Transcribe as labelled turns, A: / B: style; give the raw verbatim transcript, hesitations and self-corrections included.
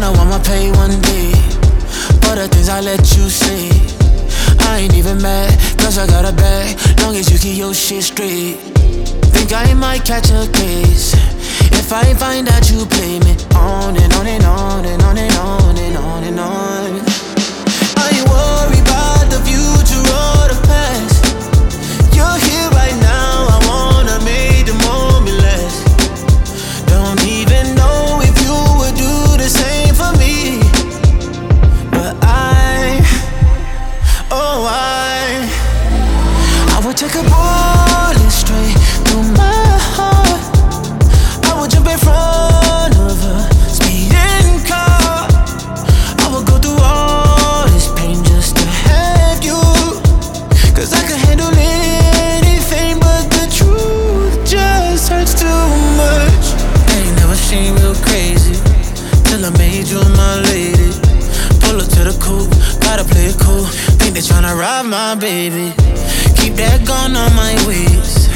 A: know I'ma pay one day for the things I let you say. I ain't even mad, cause I got a bag, long as you keep your shit straight. Think I might catch a case if I find out you play me on and on and on and on and on and on and on. I ain't worried about the future or the past. You're here right now, I wanna make the moment last. Don't even know if you would do the same for me, but I, oh I, I would take a bullet straight through my heart. I would jump in front of a speeding car. I would go through all this pain just to have you, cause I can handle anything, but the truth just hurts too much. I ain't never seen real crazy till I made you my lady. Pull up to the coupe, gotta play it cool. Think they tryna rob my baby. Keep that gun on my waist,